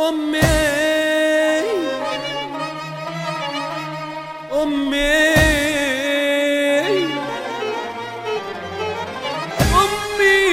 أمي أمي أمي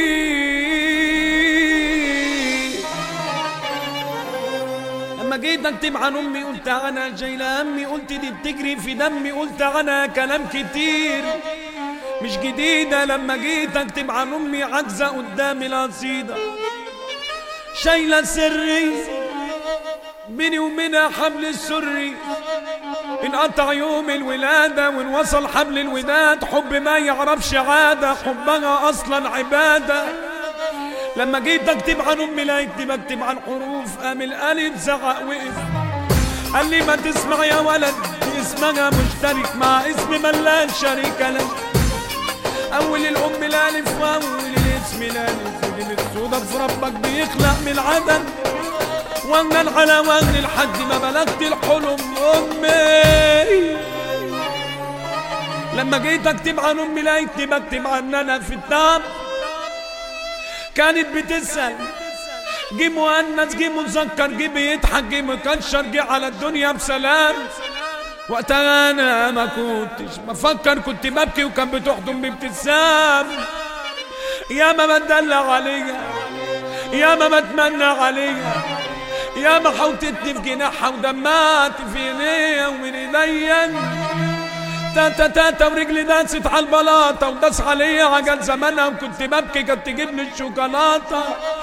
لما جيت أكتب عن أمي قلت عنها جايلة همي، قلت دي بتجري في دمي، قلت عنها كلام كتير مش جديدة. لما جيت أكتب عن أمي عجزة قدامي القصيدة، شايلة سري بيني وبينها حبل السري، انقطع يوم الولادة وانوصل حبل الوداد، حب ما يعرفش عادة، حبها أصلا عبادة. لما جيت أكتب عن أمي لا أكتب عن حروف، قام الألف زعق وقف قال لي ما تسمع يا ولد، اسمها مشترك مع اسم من لا شريك له. أول الأم الألف وأول الاسم الألف، ودي السودة في ربك بيخلق من العدم، وأنا على وزن لحد ما بلغت الحلم. أمي لما جيت أكتب عن أمي لا أكتب عن أنا في التعب، كانت بتسأل جه مؤنث جه مذكر جه بيضحك جه مكشر جه على الدنيا بسلام. وقتها انا ما كنتش بفكر، كنت ببكي وكان بتحضن بابتسام. يا ما بتدلع عليها يا ما بتمنى عليها، يا ما حوطتني في جناحها ودمعت في عينيها ومن ايديا. تاتا تاتا ورجلي داست على البلاطه وداس عليا عجل زمانها، وكنت ببكي كانت تجيب لي الشوكولاته.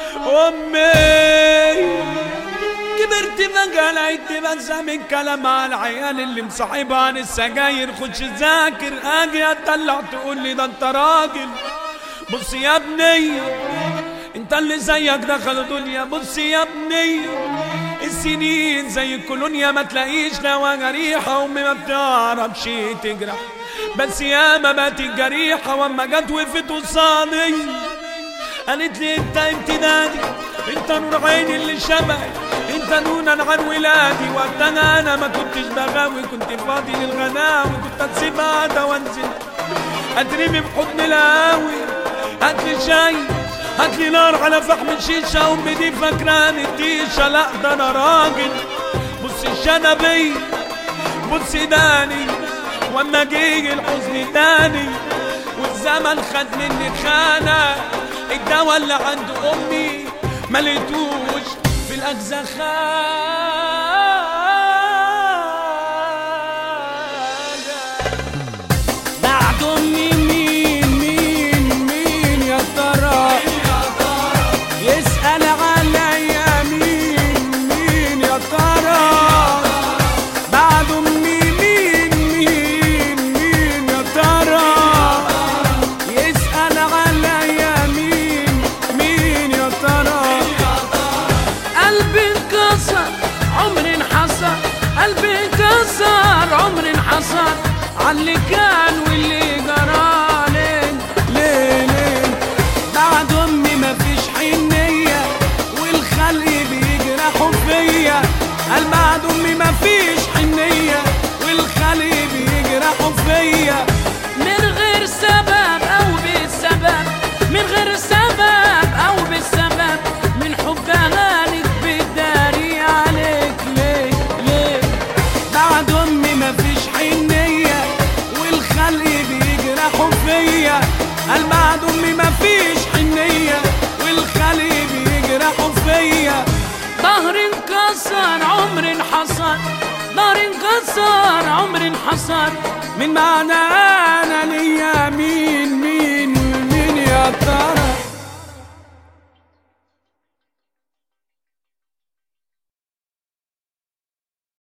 امي كبرت فجأة لقيت بنسى من كلام على العيال اللي مصاحبها عن السجاير، خدش ذاكر اجي اتدلع تقول لي ده انت راجل. بص يا ابني انت اللي زيك دخل دنيا، بص يا ابني السنين زي الكولونيا ما تلاقيش نوى جريحة، امي ما بتعرفش تجرح بس يا ما بقت الجريحة. واما جت وقفت قصادي قالت لي انت امتدادي، انت نور عيني اللي شبهي، انت نونا عن ولادي. وقتها انا ما كنتش بغاوي، كنت فاضي للغناوي، كنت اسيب قاعدة وانزل اترمي بحضن القهاوي. هاتلي شاي هاتلي نار على فحم الشيشة، امي دي فاكراني التيشة، لا ده انا راجل. بص الشنبي بص داني، واما جيجي الحزن تاني والزمن خد مني خانة، الدوا اللي عند امي مليتوش في الاجزخانة. بعد امي مين يا ترى يسأل عليا، مين يا ترى بعد امي مين يا ترى يسأل عليا، مين يا ترى. قلبي انكسر عمري انحسر، قلبي انكسر عمري انحسر عاللي كان واللي جرالي. ليه بعد امي مفيش حنية والخلق بيجرحوا فيا، قال بعد امي مفيش حنية والخلق بيجرحوا فيا، من غير سبب او بالسبب، من غير سبب او بالسبب، من حبها لك بتداري عليك. ليه بعد امي مفيش حنية والخلق بيجرحوا فيا، قال بعد امي مفيش حنية والخلق بيجرحوا فيا. ظهري انكسر عمري انحسر، ظهري انكسر عمري انحسر من معنى